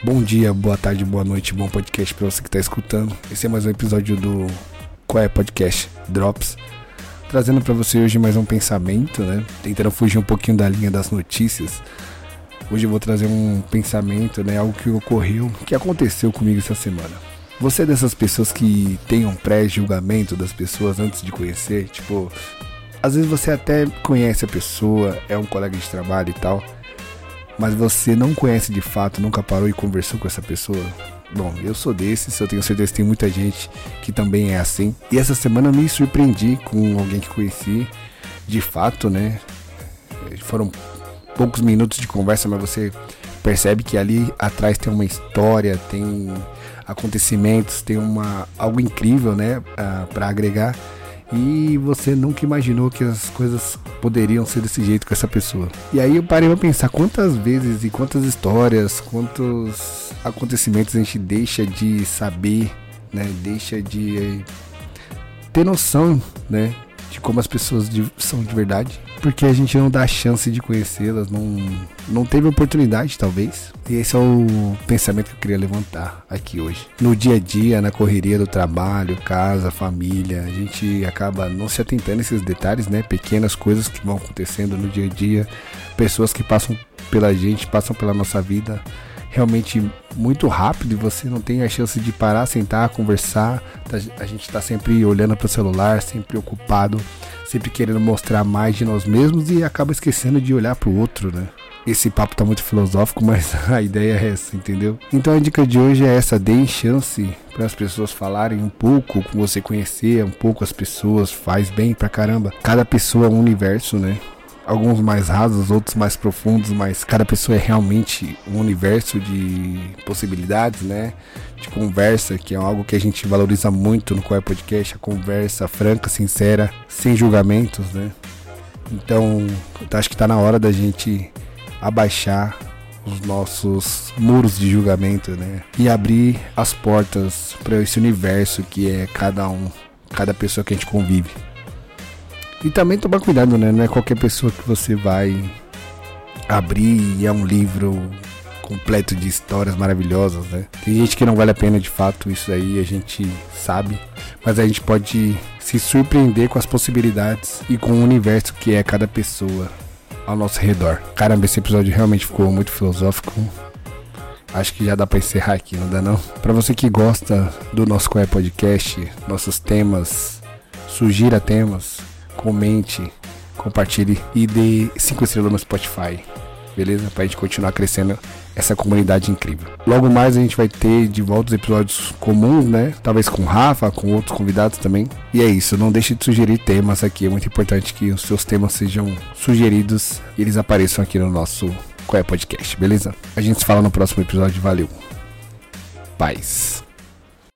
Bom dia, boa tarde, boa noite, bom podcast pra você que tá escutando. Esse é mais um episódio do Qual é Podcast Drops, trazendo pra você hoje mais um pensamento, né? Tentando fugir um pouquinho da linha das notícias. Hoje eu vou trazer um pensamento, né? Algo que ocorreu, que aconteceu comigo essa semana. Você é dessas pessoas que tem um pré-julgamento das pessoas antes de conhecer? Tipo, às vezes você até conhece a pessoa, é um colega de trabalho e tal, mas você não conhece de fato, nunca parou e conversou com essa pessoa. Bom, eu sou desses, eu tenho certeza que tem muita gente que também é assim. E essa semana me surpreendi com alguém que conheci, de fato, né? Foram poucos minutos de conversa, mas você percebe que ali atrás tem uma história, tem acontecimentos, tem algo incrível, né? Pra agregar. E você nunca imaginou que as coisas poderiam ser desse jeito com essa pessoa. E aí eu parei pra pensar quantas vezes e quantas histórias, quantos acontecimentos a gente deixa de saber, né? Deixa de ter noção, né? De como as pessoas são de verdade. Porque a gente não dá a chance de conhecê-las, não teve oportunidade talvez. E esse é o pensamento que eu queria levantar aqui hoje. No dia a dia, na correria do trabalho, casa, família, a gente acaba não se atentando a esses detalhes, né? Pequenas coisas que vão acontecendo no dia a dia. Pessoas que passam pela gente, passam pela nossa vida realmente muito rápido e você não tem a chance de parar, sentar, conversar. A gente tá sempre olhando para o celular, sempre ocupado, sempre querendo mostrar mais de nós mesmos e acaba esquecendo de olhar pro outro, né? Esse papo tá muito filosófico, mas a ideia é essa, entendeu? Então a dica de hoje é essa: dê chance para as pessoas falarem um pouco, com você conhecer um pouco as pessoas, faz bem pra caramba. Cada pessoa é um universo, né? Alguns mais rasos, outros mais profundos, mas cada pessoa é realmente um universo de possibilidades, né? De conversa, que é algo que a gente valoriza muito no Qual é Podcast, a conversa franca, sincera, sem julgamentos, né? Então, eu acho que tá na hora da gente abaixar os nossos muros de julgamento, né? E abrir as portas para esse universo que é cada pessoa que a gente convive. E também tomar cuidado, né? Não é qualquer pessoa que você vai abrir e é um livro completo de histórias maravilhosas, né? Tem gente que não vale a pena de fato, isso aí a gente sabe. Mas a gente pode se surpreender com as possibilidades e com o universo que é cada pessoa ao nosso redor. Caramba, esse episódio realmente ficou muito filosófico. Acho que já dá pra encerrar aqui, não dá não? Pra você que gosta do nosso Qual é Podcast, nossos temas, sugira temas, comente, compartilhe e dê 5 estrelas no Spotify, beleza? Pra gente continuar crescendo essa comunidade incrível. Logo mais a gente vai ter de volta os episódios comuns, né? Talvez com o Rafa, com outros convidados também. E é isso, não deixe de sugerir temas aqui. É muito importante que os seus temas sejam sugeridos e eles apareçam aqui no nosso Qual é Podcast, beleza? A gente se fala no próximo episódio, valeu. Paz.